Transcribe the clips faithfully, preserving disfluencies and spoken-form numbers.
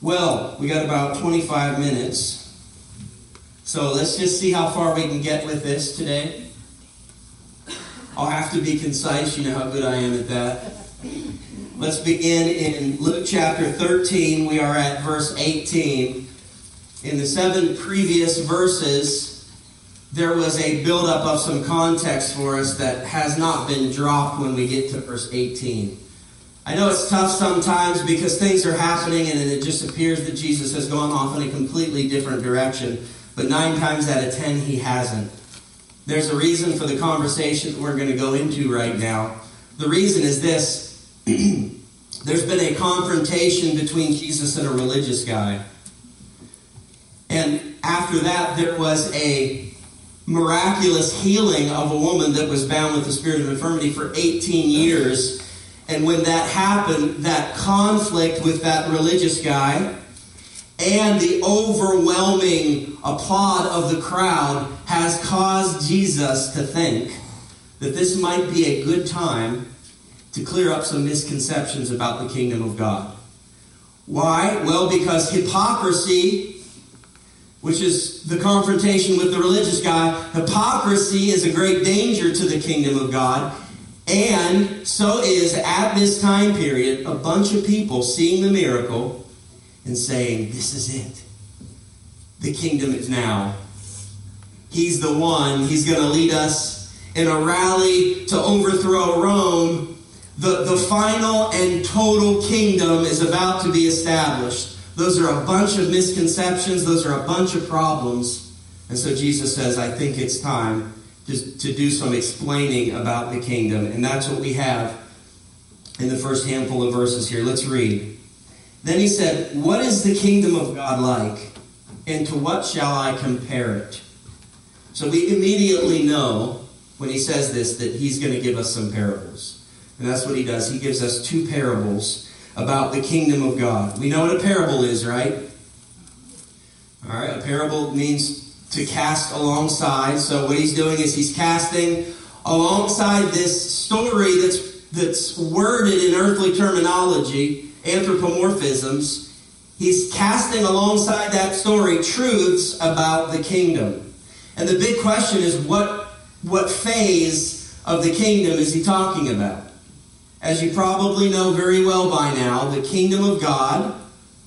Well, we got about twenty-five minutes. So let's just see how far we can get with this today. I'll have to be concise. You know how good I am at that. Let's begin in Luke chapter thirteen. We are at verse eighteen. In the seven previous verses, there was a buildup of some context for us that has not been dropped when we get to verse eighteen. I know it's tough sometimes because things are happening and it just appears that Jesus has gone off in a completely different direction. But nine times out of ten, he hasn't. There's a reason for the conversation that we're going to go into right now. The reason is this. There's been a confrontation between Jesus and a religious guy. And after that, there was a miraculous healing of a woman that was bound with the spirit of infirmity for eighteen years. And when that happened, that conflict with that religious guy and the overwhelming applaud of the crowd has caused Jesus to think that this might be a good time to clear up some misconceptions about the kingdom of God. Why? Well, because hypocrisy, which is the confrontation with the religious guy, hypocrisy is a great danger to the kingdom of God. And so is, at this time period, a bunch of people seeing the miracle and saying, this is it. The kingdom is now. He's the one. He's going to lead us in a rally to overthrow Rome. The, the final and total kingdom is about to be established. Those are a bunch of misconceptions. Those are a bunch of problems. And so Jesus says, I think it's time to, to do some explaining about the kingdom. And that's what we have in the first handful of verses here. Let's read. Then he said, what is the kingdom of God like? And to what shall I compare it? So we immediately know when he says this that he's going to give us some parables. And that's what he does. He gives us two parables about the kingdom of God. We know what a parable is, right? All right, a parable means to cast alongside. So what he's doing is he's casting alongside this story that's that's worded in earthly terminology, anthropomorphisms. He's casting alongside that story truths about the kingdom. And the big question is, what, what phase of the kingdom is he talking about? As you probably know very well by now, the kingdom of God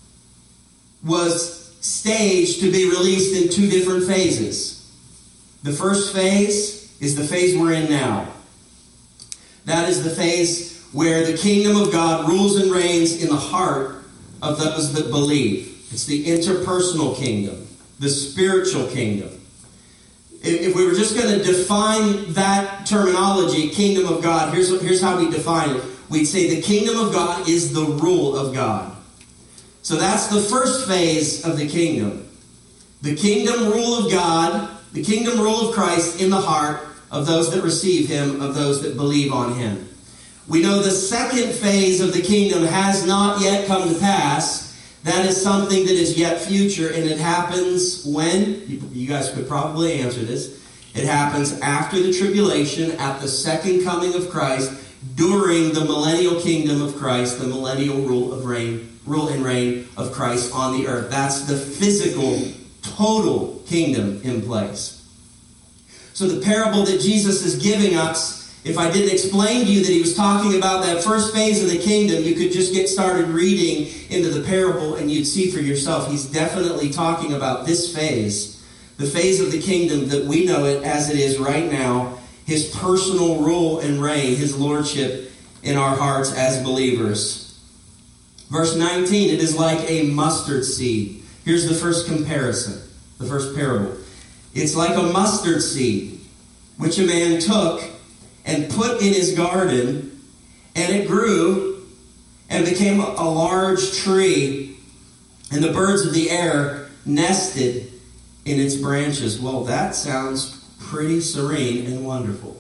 was staged to be released in two different phases. The first phase is the phase we're in now. That is the phase where the kingdom of God rules and reigns in the heart of those that believe. It's the interpersonal kingdom, the spiritual kingdom. If we were just going to define that terminology, kingdom of God, here's, here's how we define it. We'd say the kingdom of God is the rule of God. So that's the first phase of the kingdom. The kingdom rule of God, the kingdom rule of Christ in the heart of those that receive him, of those that believe on him. We know the second phase of the kingdom has not yet come to pass. That is something that is yet future, and it happens when? You guys could probably answer this. It happens after the tribulation, at the second coming of Christ, during the millennial kingdom of Christ, the millennial rule of reign. Rule and reign of Christ on the earth. That's the physical, total kingdom in place. So the parable that Jesus is giving us, if I didn't explain to you that he was talking about that first phase of the kingdom, you could just get started reading into the parable and you'd see for yourself. He's definitely talking about this phase, the phase of the kingdom that we know it as it is right now, his personal rule and reign, his lordship in our hearts as believers. Verse nineteen, it is like a mustard seed. Here's the first comparison, the first parable. It's like a mustard seed, which a man took and put in his garden, and it grew and became a large tree, and the birds of the air nested in its branches. Well, that sounds pretty serene and wonderful.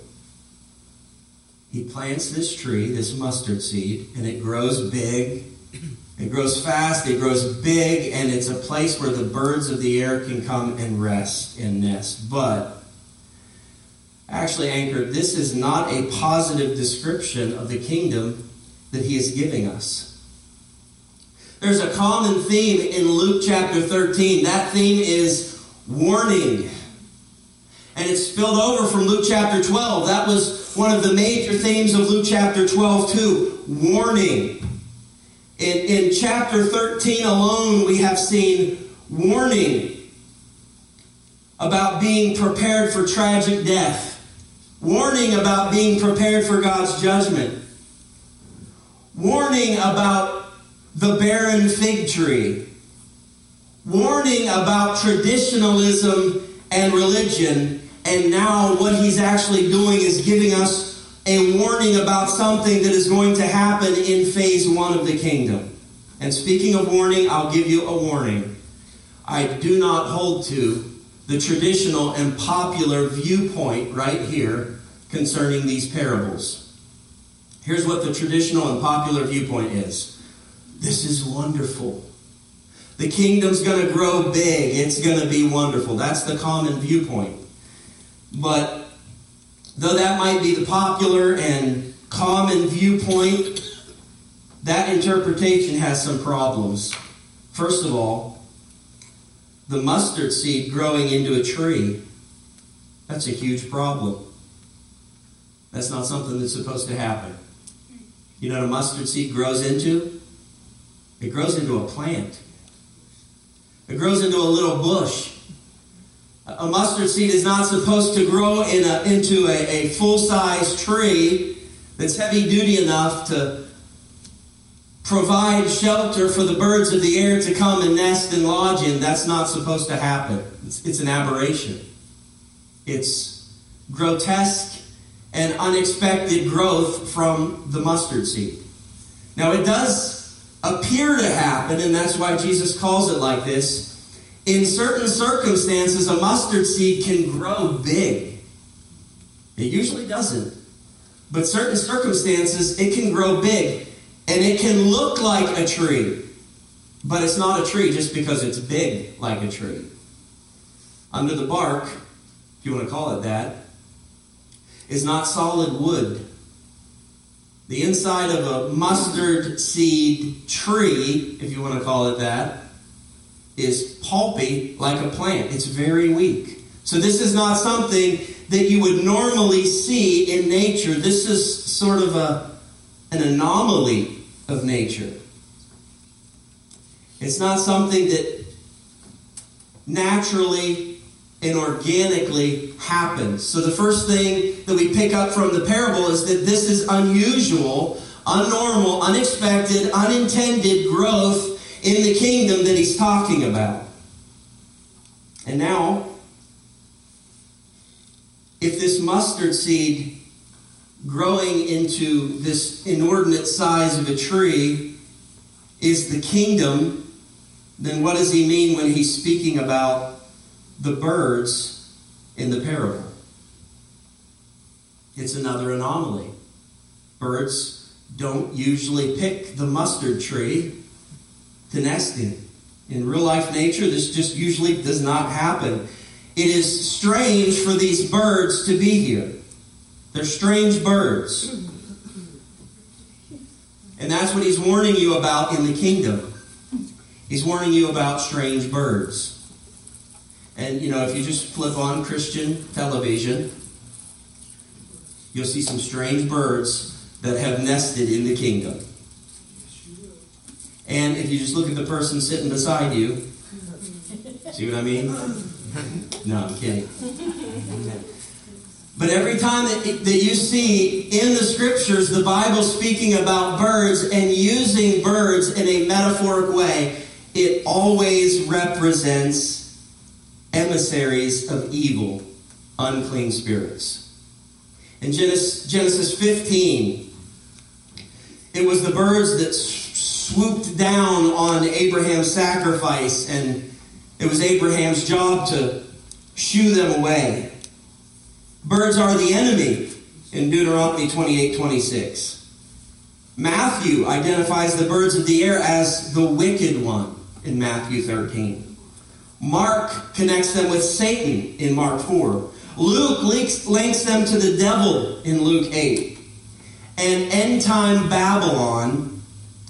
He plants this tree, this mustard seed, and it grows big. It grows fast, it grows big, and it's a place where the birds of the air can come and rest and nest. But, actually, Anchor, this is not a positive description of the kingdom that he is giving us. There's a common theme in Luke chapter thirteen. That theme is warning. And it's spilled over from Luke chapter twelve. That was one of the major themes of Luke chapter twelve too. Warning. In, in chapter thirteen alone, we have seen warning about being prepared for tragic death. Warning about being prepared for God's judgment. Warning about the barren fig tree. Warning about traditionalism and religion. And now what he's actually doing is giving us a warning about something that is going to happen in phase one of the kingdom. And speaking of warning, I'll give you a warning. I do not hold to the traditional and popular viewpoint right here concerning these parables. Here's what the traditional and popular viewpoint is. This is wonderful. The kingdom's going to grow big. It's going to be wonderful. That's the common viewpoint. But though that might be the popular and common viewpoint, that interpretation has some problems. First of all, the mustard seed growing into a tree, that's a huge problem. That's not something that's supposed to happen. You know what a mustard seed grows into? It grows into a plant. It grows into a little bush. A mustard seed is not supposed to grow in a, into a, a full-size tree that's heavy-duty enough to provide shelter for the birds of the air to come and nest and lodge in. That's not supposed to happen. It's, it's an aberration. It's grotesque and unexpected growth from the mustard seed. Now, it does appear to happen, and that's why Jesus calls it like this. In certain circumstances, a mustard seed can grow big. It usually doesn't. But certain circumstances, it can grow big. And it can look like a tree. But it's not a tree just because it's big like a tree. Under the bark, if you want to call it that, is not solid wood. The inside of a mustard seed tree, if you want to call it that, is pulpy like a plant. It's very weak. So this is not something that you would normally see in nature. This is sort of a, an anomaly of nature. It's not something that naturally and organically happens. So the first thing that we pick up from the parable is that this is unusual, unnormal, unexpected, unintended growth in the kingdom that he's talking about. And now, if this mustard seed growing into this inordinate size of a tree is the kingdom, then what does he mean when he's speaking about the birds in the parable? It's another anomaly. Birds don't usually pick the mustard tree to nest in. In real life nature, this just usually does not happen. It is strange for these birds to be here. They're strange birds. And that's what he's warning you about in the kingdom. He's warning you about strange birds. And, you know, if you just flip on Christian television, you'll see some strange birds that have nested in the kingdom. And if you just look at the person sitting beside you, see what I mean? No, I'm kidding. But every time that, that you see in the scriptures the Bible speaking about birds and using birds in a metaphoric way, it always represents emissaries of evil, unclean spirits. In Genesis, Genesis fifteen, it was the birds that swooped down on Abraham's sacrifice, and it was Abraham's job to shoo them away. Birds are the enemy in Deuteronomy twenty-eight twenty-six. Matthew identifies the birds of the air as the wicked one in Matthew thirteen. Mark connects them with Satan in Mark four. Luke links, links them to the devil in Luke eight. And end-time Babylon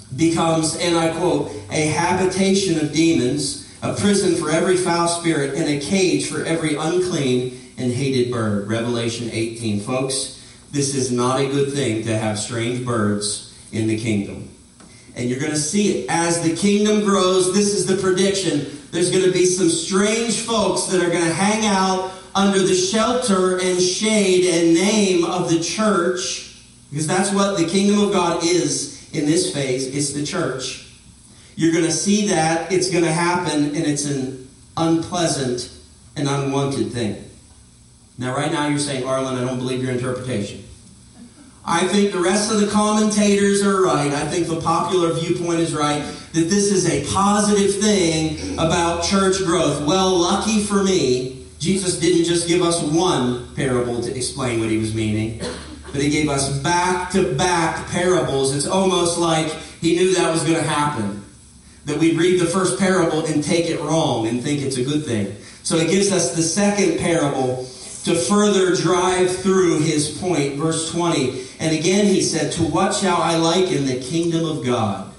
becomes, and I quote, a habitation of demons, a prison for every foul spirit, and a cage for every unclean and hated bird. Revelation eighteen. Folks, this is not a good thing to have strange birds in the kingdom. And you're going to see it. As the kingdom grows, this is the prediction. There's going to be some strange folks that are going to hang out under the shelter and shade and name of the church, because that's what the kingdom of God is in this phase. It's the church. You're going to see that. It's going to happen, and it's an unpleasant and unwanted thing. Now, right now, you're saying, Arlen, I don't believe your interpretation. I think the rest of the commentators are right. I think the popular viewpoint is right, that this is a positive thing about church growth. Well, lucky for me, Jesus didn't just give us one parable to explain what he was meaning, but he gave us back-to-back parables. It's almost like he knew that was going to happen, that we'd read the first parable and take it wrong and think it's a good thing. So he gives us the second parable to further drive through his point. Verse twenty, and again he said, to what shall I liken the kingdom of God?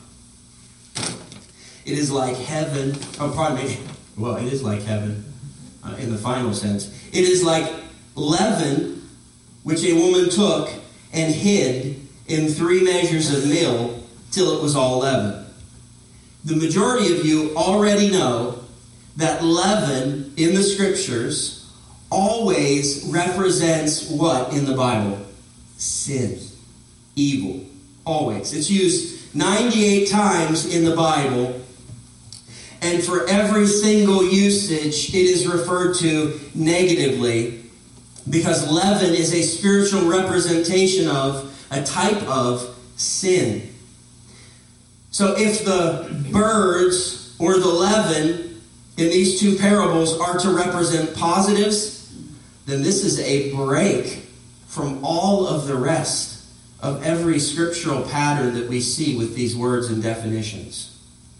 It is like heaven. Oh, pardon me. Well, it is like heaven uh, in the final sense. It is like leaven, which a woman took and hid in three measures of meal till it was all leavened. The majority of you already know that leaven in the scriptures always represents what in the Bible? Sin. Evil. Always. It's used ninety-eight times in the Bible. And for every single usage, it is referred to negatively, because leaven is a spiritual representation of, a type of sin. So if the birds or the leaven in these two parables are to represent positives, then this is a break from all of the rest of every scriptural pattern that we see with these words and definitions.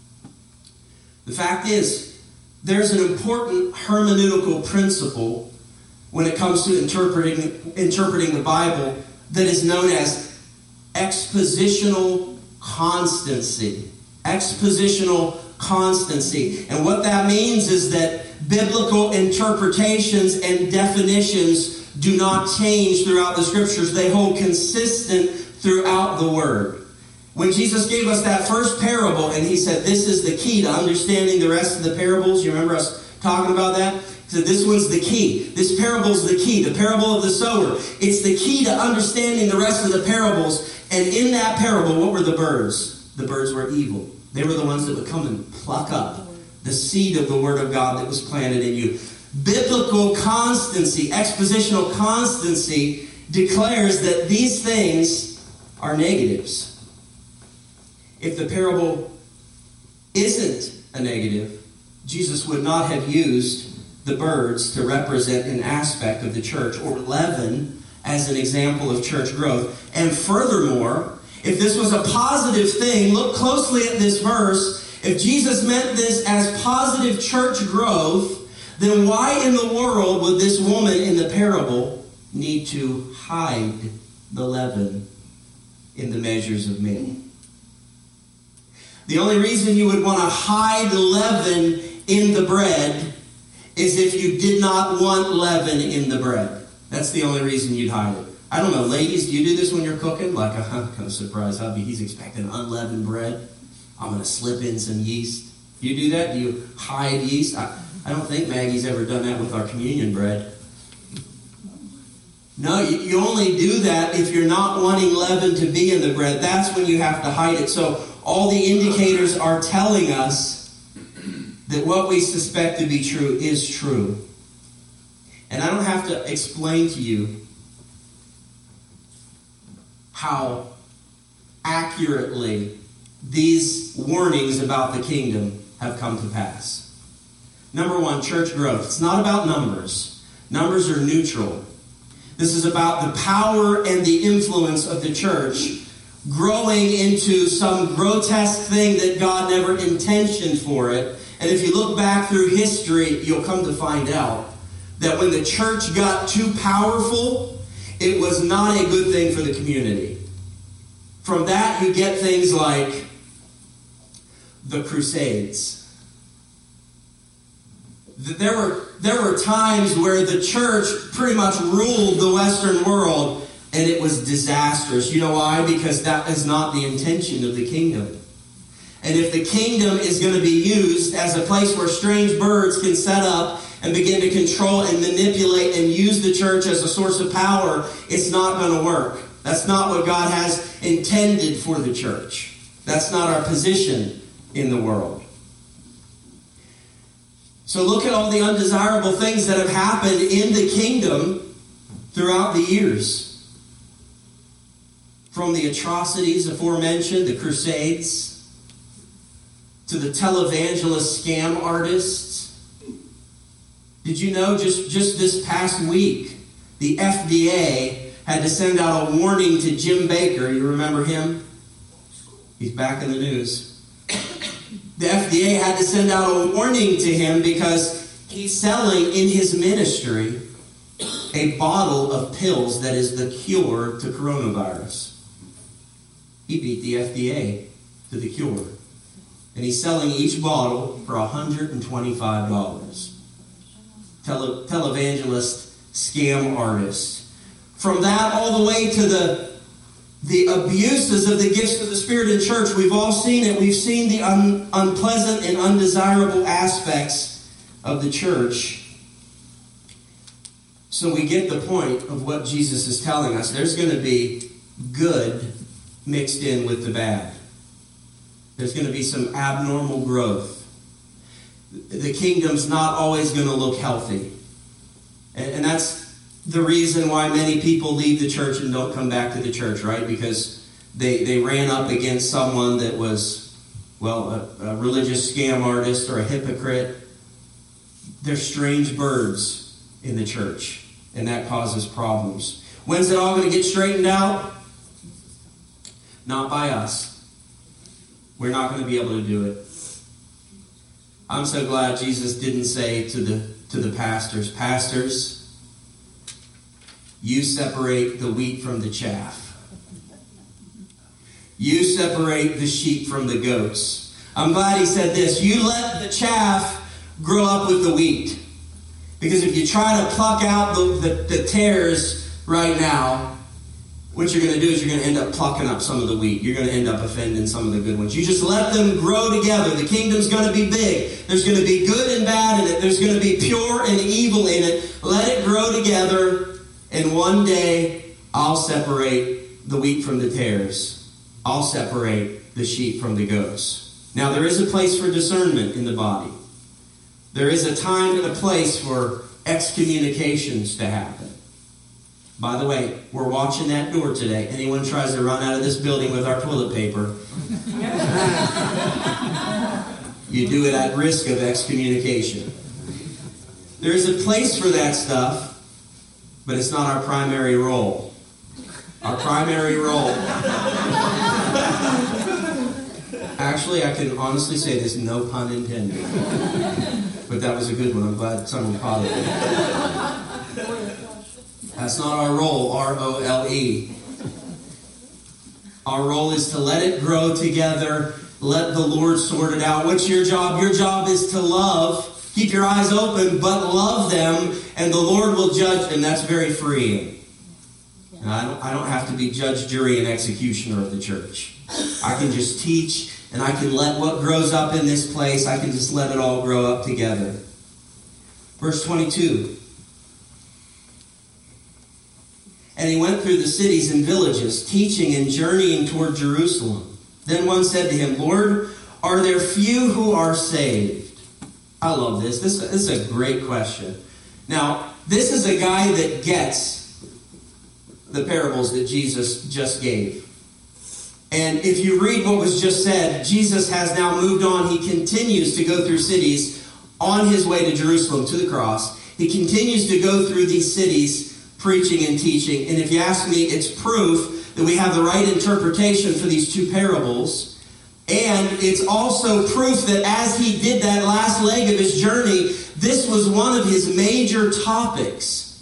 The fact is, there's an important hermeneutical principle when it comes to interpreting, interpreting the Bible that is known as expositional constancy. Expositional constancy. And what that means is that biblical interpretations and definitions do not change throughout the scriptures. They hold consistent throughout the word. When Jesus gave us that first parable and he said, this is the key to understanding the rest of the parables. You remember us talking about that? He said, this one's the key. This parable's the key. The parable of the sower. It's the key to understanding the rest of the parables. And in that parable, what were the birds? The birds were evil. They were the ones that would come and pluck up the seed of the word of God that was planted in you. Biblical constancy, expositional constancy, declares that these things are negatives. If the parable isn't a negative, Jesus would not have used the birds to represent an aspect of the church, or leaven as an example of church growth. And furthermore, if this was a positive thing, look closely at this verse. If Jesus meant this as positive church growth, then why in the world would this woman in the parable need to hide the leaven in the measures of meal? The only reason you would want to hide leaven in the bread is if you did not want leaven in the bread. That's the only reason you'd hide it. I don't know, ladies, do you do this when you're cooking? Like, I'm kind of surprised, hubby, he's expecting unleavened bread. I'm going to slip in some yeast. Do you do that? Do you hide yeast? I, I don't think Maggie's ever done that with our communion bread. No, you, you only do that if you're not wanting leaven to be in the bread. That's when you have to hide it. So all the indicators are telling us that what we suspect to be true is true. And I don't have to explain to you how accurately these warnings about the kingdom have come to pass. Number one, church growth. It's not about numbers. Numbers are neutral. This is about the power and the influence of the church growing into some grotesque thing that God never intentioned for it. And if you look back through history, you'll come to find out that when the church got too powerful, it was not a good thing for the community. From that, you get things like the Crusades. There were, there were times where the church pretty much ruled the Western world, and it was disastrous. You know why? Because that is not the intention of the kingdom. And if the kingdom is going to be used as a place where strange birds can set up and begin to control and manipulate and use the church as a source of power, it's not going to work. That's not what God has intended for the church. That's not our position in the world. So look at all the undesirable things that have happened in the kingdom throughout the years. From the atrocities aforementioned, the Crusades, to the televangelist scam artists. Did you know just, just this past week, the F D A had to send out a warning to Jim Baker. You remember him? He's back in the news. The F D A had to send out a warning to him because he's selling in his ministry a bottle of pills that is the cure to coronavirus. He beat the F D A to the cure. And he's selling each bottle for one hundred twenty-five dollars. Tele- televangelist, scam artist. From that all the way to the, the abuses of the gifts of the Spirit in church, we've all seen it. We've seen the un- unpleasant and undesirable aspects of the church. So we get the point of what Jesus is telling us. There's going to be good mixed in with the bad. There's going to be some abnormal growth. The kingdom's not always going to look healthy. And, and that's the reason why many people leave the church and don't come back to the church, right? Because they, they ran up against someone that was, well, a, a religious scam artist or a hypocrite. They're strange birds in the church, and that causes problems. When's it all going to get straightened out? Not by us. We're not going to be able to do it. I'm so glad Jesus didn't say to the to the pastors, Pastors, you separate the wheat from the chaff. You separate the sheep from the goats. I'm glad he said this. You let the chaff grow up with the wheat. Because if you try to pluck out the, the, the tares right now, what you're going to do is you're going to end up plucking up some of the wheat. You're going to end up offending some of the good ones. You just let them grow together. The kingdom's going to be big. There's going to be good and bad in it. There's going to be pure and evil in it. Let it grow together, and one day I'll separate the wheat from the tares. I'll separate the sheep from the goats. Now, there is a place for discernment in the body. There is a time and a place for excommunications to happen. By the way, we're watching that door today. Anyone tries to run out of this building with our toilet paper, you do it at risk of excommunication. There is a place for that stuff, but it's not our primary role. Our primary role... Actually, I can honestly say this, no pun intended. But that was a good one. I'm glad someone caught it. That's not our role, R O L E. Our role is to let it grow together. Let the Lord sort it out. What's your job? Your job is to love. Keep your eyes open, but love them, and the Lord will judge. And that's very freeing. And I don't, I don't have to be judge, jury, and executioner of the church. I can just teach, and I can let what grows up in this place, I can just let it all grow up together. Verse twenty-two. And he went through the cities and villages, teaching and journeying toward Jerusalem. Then one said to him, Lord, are there few who are saved? I love this. This, this is a great question. Now, this is a guy that gets the parables that Jesus just gave. And if you read what was just said, Jesus has now moved on. He continues to go through cities on his way to Jerusalem, to the cross. He continues to go through these cities preaching and teaching. And if you ask me, it's proof that we have the right interpretation for these two parables. And it's also proof that as he did that last leg of his journey, this was one of his major topics.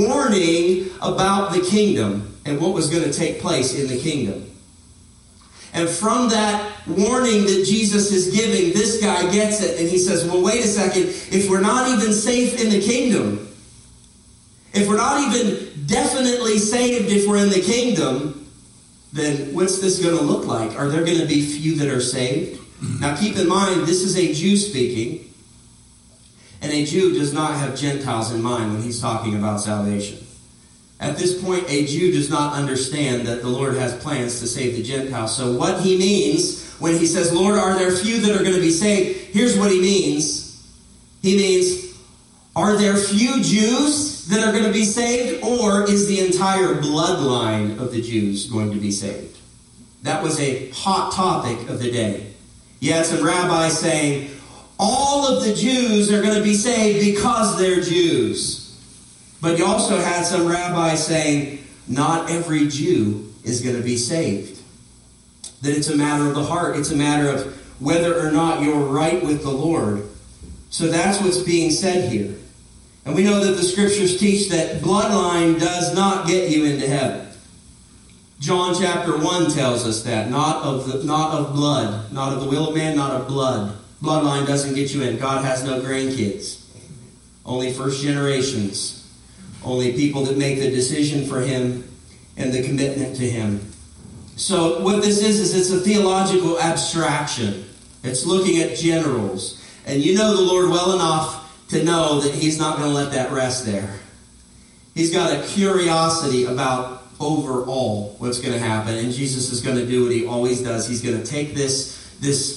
Warning about the kingdom and what was going to take place in the kingdom. And from that warning that Jesus is giving, this guy gets it. And he says, well, wait a second. If we're not even safe in the kingdom, if we're not even definitely saved if we're in the kingdom, then what's this going to look like? Are there going to be few that are saved? Now keep in mind, this is a Jew speaking. And a Jew does not have Gentiles in mind when he's talking about salvation. At this point, a Jew does not understand that the Lord has plans to save the Gentiles. So what he means when he says, Lord, are there few that are going to be saved? Here's what he means. He means, are there few Jews that are going to be saved? Or is the entire bloodline of the Jews going to be saved? That was a hot topic of the day. You had some rabbis saying, all of the Jews are going to be saved because they're Jews. But you also had some rabbis saying, not every Jew is going to be saved. That it's a matter of the heart. It's a matter of whether or not you're right with the Lord. So that's what's being said here. And we know that the scriptures teach that bloodline does not get you into heaven. John chapter one tells us that. Not of the, not of blood. Not of the will of man, not of blood. Bloodline doesn't get you in. God has no grandkids. Only first generations. Only people that make the decision for Him and the commitment to Him. So what this is, is it's a theological abstraction. It's looking at generals. And you know the Lord well enough to know that He's not going to let that rest there. He's got a curiosity about overall what's going to happen. And Jesus is going to do what He always does. He's going to take this, this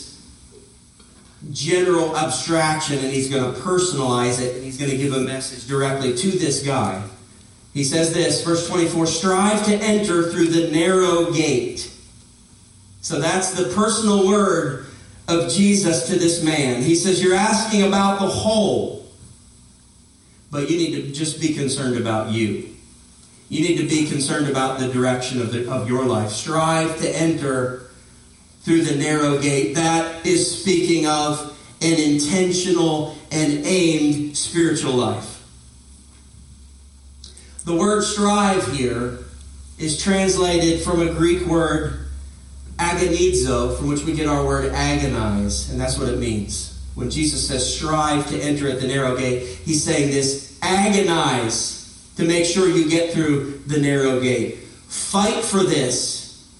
general abstraction and He's going to personalize it, and He's going to give a message directly to this guy. He says this, verse twenty-four, strive to enter through the narrow gate. So that's the personal word of Jesus to this man. He says, you're asking about the whole, but you need to just be concerned about you. You need to be concerned about the direction of, the, of your life. Strive to enter through the narrow gate. That is speaking of an intentional and aimed spiritual life. The word strive here is translated from a Greek word agonizo, from which we get our word agonize. And that's what it means. When Jesus says strive to enter at the narrow gate, He's saying this, agonize to make sure you get through the narrow gate. Fight for this.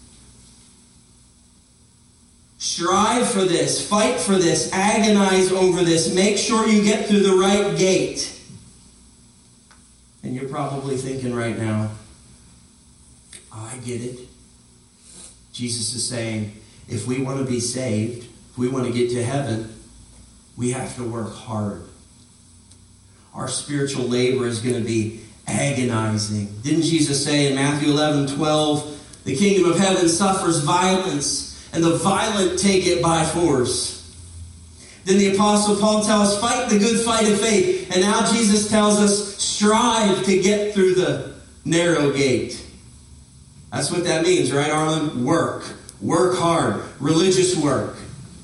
Strive for this, fight for this, agonize over this, make sure you get through the right gate. And you're probably thinking right now, oh, I get it. Jesus is saying, if we want to be saved, if we want to get to heaven, we have to work hard. Our spiritual labor is going to be agonizing. Didn't Jesus say in Matthew eleven twelve, the kingdom of heaven suffers violence, and the violent take it by force. Then the Apostle Paul tells us, fight the good fight of faith. And now Jesus tells us, strive to get through the narrow gate. That's what that means, right, Arlen? Work. Work hard. Religious work.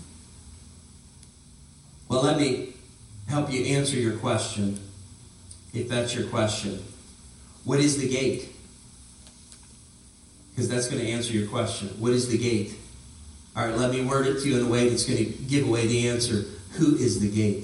Well, let me help you answer your question, if that's your question. What is the gate? Because that's going to answer your question. What is the gate? All right, let me word it to you in a way that's going to give away the answer. Who is the gate?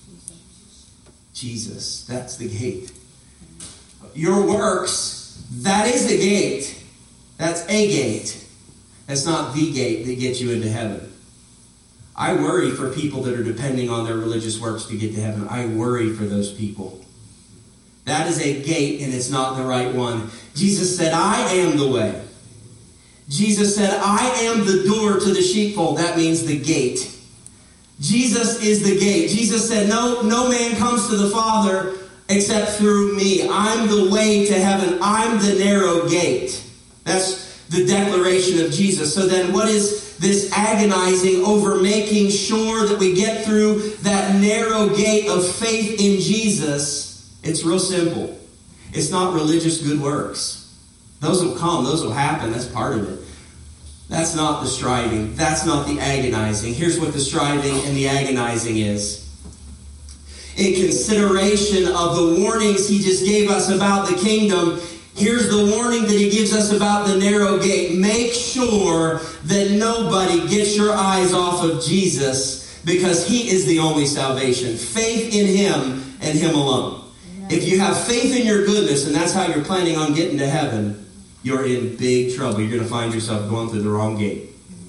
Jesus. That's the gate. Your works, that is the gate. That's a gate. That's not the gate that gets you into heaven. I worry for people that are depending on their religious works to get to heaven. I worry for those people. That is a gate, and it's not the right one. Jesus said, I am the way. Jesus said, I am the door to the sheepfold. That means the gate. Jesus is the gate. Jesus said, no, no man comes to the Father except through me. I'm the way to heaven. I'm the narrow gate. That's the declaration of Jesus. So then what is this agonizing over making sure that we get through that narrow gate of faith in Jesus? It's real simple. It's not religious good works. Those will come. Those will happen. That's part of it. That's not the striving. That's not the agonizing. Here's what the striving and the agonizing is. In consideration of the warnings He just gave us about the kingdom, Here's the warning that he gives us about the narrow gate. Make sure that nobody gets your eyes off of Jesus, because he is the only salvation. Faith in him and him alone. If you have faith in your goodness, and that's how you're planning on getting to heaven, you're in big trouble. You're going to find yourself going through the wrong gate.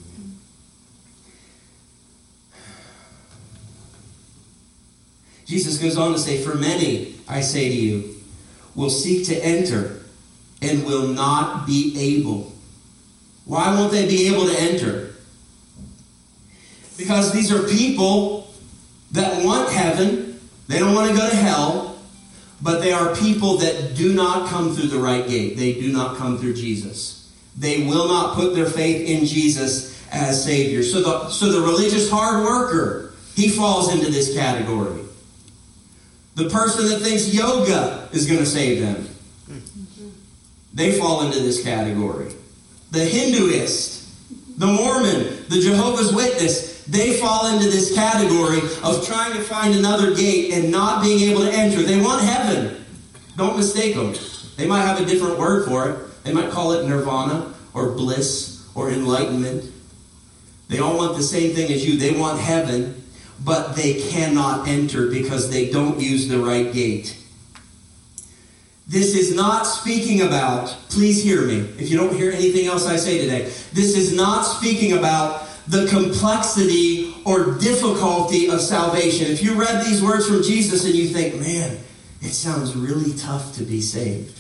Jesus goes on to say, for many, I say to you, will seek to enter and will not be able. Why won't they be able to enter? Because these are people that want heaven. They don't want to go to hell. But they are people that do not come through the right gate. They do not come through Jesus. They will not put their faith in Jesus as Savior. So the, so the religious hard worker, he falls into this category. The person that thinks yoga is going to save them, they fall into this category. The Hinduist, the Mormon, the Jehovah's Witness, they fall into this category of trying to find another gate and not being able to enter. They want heaven. Don't mistake them. They might have a different word for it. They might call it nirvana or bliss or enlightenment. They all want the same thing as you. They want heaven, but they cannot enter because they don't use the right gate. This is not speaking about, please hear me, if you don't hear anything else I say today, this is not speaking about the complexity or difficulty of salvation. If you read these words from Jesus and you think, man, it sounds really tough to be saved,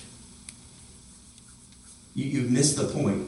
you, you've missed the point.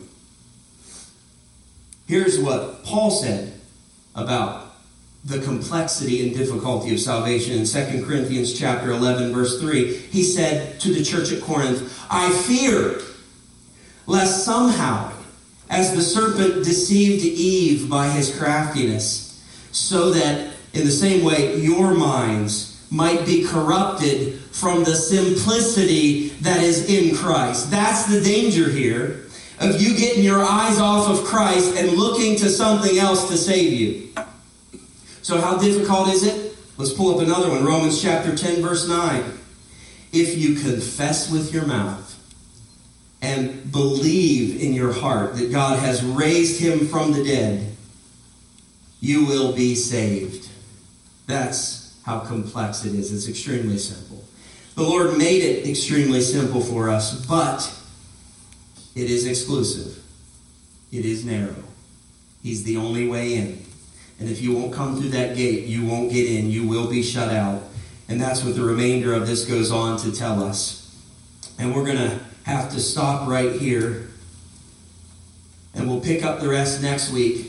Here's what Paul said about the complexity and difficulty of salvation in Second Corinthians chapter eleven, verse three. He said to the church at Corinth, I fear lest somehow, as the serpent deceived Eve by his craftiness, so that in the same way your minds might be corrupted from the simplicity that is in Christ. That's the danger here of you getting your eyes off of Christ and looking to something else to save you. So how difficult is it? Let's pull up another one. Romans chapter ten, verse nine. If you confess with your mouth and believe in your heart that God has raised him from the dead, you will be saved. That's how complex it is. It's extremely simple. The Lord made it extremely simple for us, but it is exclusive. It is narrow. He's the only way in. And if you won't come through that gate, you won't get in. You will be shut out. And that's what the remainder of this goes on to tell us. And we're going to have to stop right here. And we'll pick up the rest next week.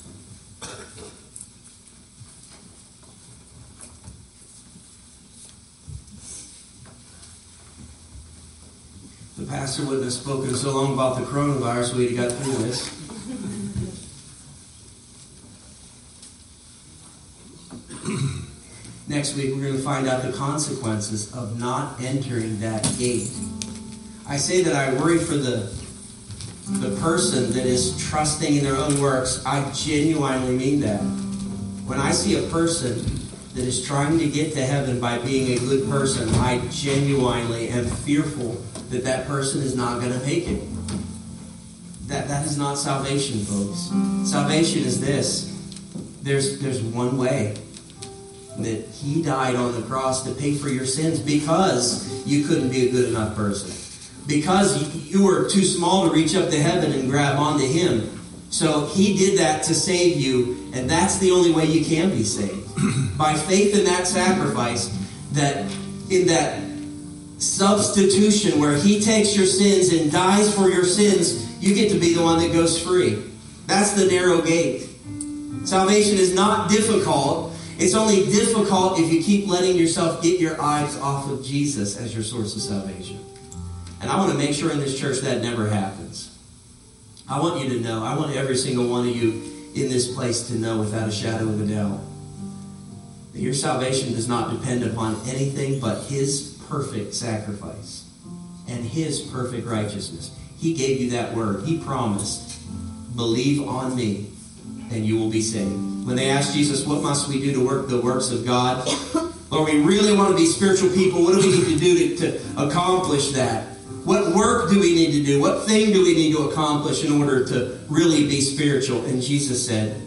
The pastor wouldn't have spoken so long about the coronavirus, we'd have got through this. Next week, we're going to find out the consequences of not entering that gate. I say that I worry for the, the person that is trusting in their own works. I genuinely mean that. When I see a person that is trying to get to heaven by being a good person, I genuinely am fearful that that person is not going to make it. That, that is not salvation, folks. Salvation is this. There's, there's one way. That he died on the cross to pay for your sins because you couldn't be a good enough person. Because you were too small to reach up to heaven and grab onto him. So he did that to save you, and that's the only way you can be saved. By faith in that sacrifice, that in that substitution where he takes your sins and dies for your sins, you get to be the one that goes free. That's the narrow gate. Salvation is not difficult. It's only difficult if you keep letting yourself get your eyes off of Jesus as your source of salvation. And I want to make sure in this church that never happens. I want you to know, I want every single one of you in this place to know without a shadow of a doubt that your salvation does not depend upon anything but his perfect sacrifice and his perfect righteousness. He gave you that word. He promised, believe on me and you will be saved. When they asked Jesus, what must we do to work the works of God? Lord, we really want to be spiritual people. What do we need to do to, to accomplish that? What work do we need to do? What thing do we need to accomplish in order to really be spiritual? And Jesus said,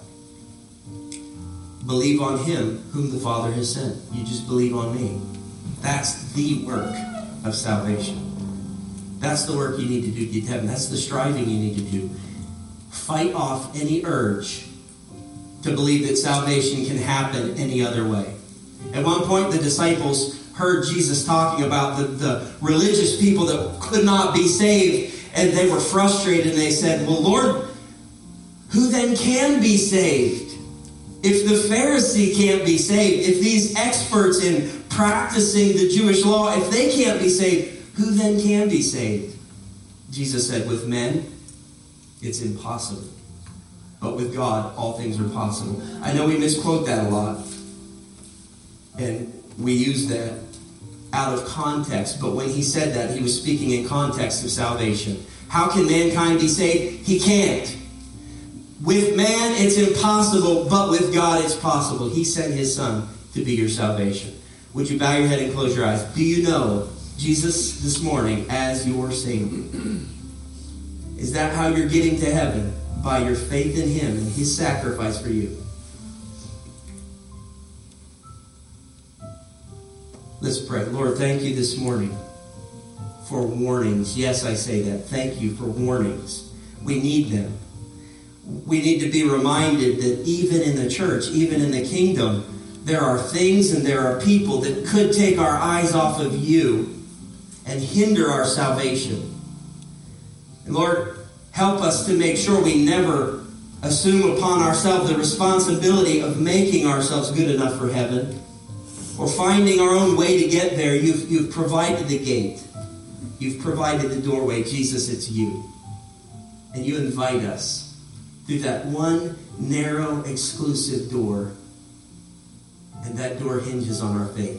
believe on him whom the Father has sent. You just believe on me. That's the work of salvation. That's the work you need to do to get to heaven. That's the striving you need to do. Fight off any urge to believe that salvation can happen any other way. At one point, the disciples heard Jesus talking about the, the religious people that could not be saved, and they were frustrated, and they said, well, Lord, who then can be saved? If the Pharisee can't be saved, if these experts in practicing the Jewish law, if they can't be saved, who then can be saved? Jesus said, with men, it's impossible. But with God, all things are possible. I know we misquote that a lot. And we use that out of context. But when he said that, he was speaking in context of salvation. How can mankind be saved? He can't. With man, it's impossible, but with God, it's possible. He sent his Son to be your salvation. Would you bow your head and close your eyes? Do you know Jesus this morning as your Savior? Is that how you're getting to heaven? By your faith in him and his sacrifice for you. Let's pray. Lord, thank you this morning for warnings. Yes, I say that. Thank you for warnings. We need them. We need to be reminded that even in the church, even in the kingdom, there are things and there are people that could take our eyes off of you and hinder our salvation. And Lord, help us to make sure we never assume upon ourselves the responsibility of making ourselves good enough for heaven or finding our own way to get there. You've, you've provided the gate. You've provided the doorway. Jesus, it's you. And you invite us through that one narrow, exclusive door. And that door hinges on our faith.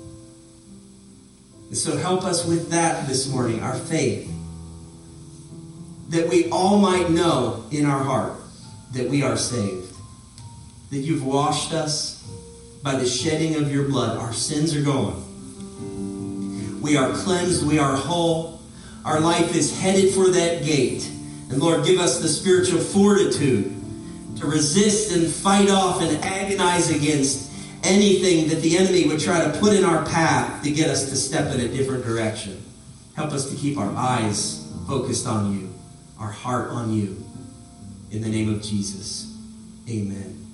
And so help us with that this morning, our faith. That we all might know in our heart that we are saved. That you've washed us by the shedding of your blood. Our sins are gone. We are cleansed. We are whole. Our life is headed for that gate. And Lord, give us the spiritual fortitude to resist and fight off and agonize against anything that the enemy would try to put in our path to get us to step in a different direction. Help us to keep our eyes focused on you, our heart on you. In the name of Jesus, amen.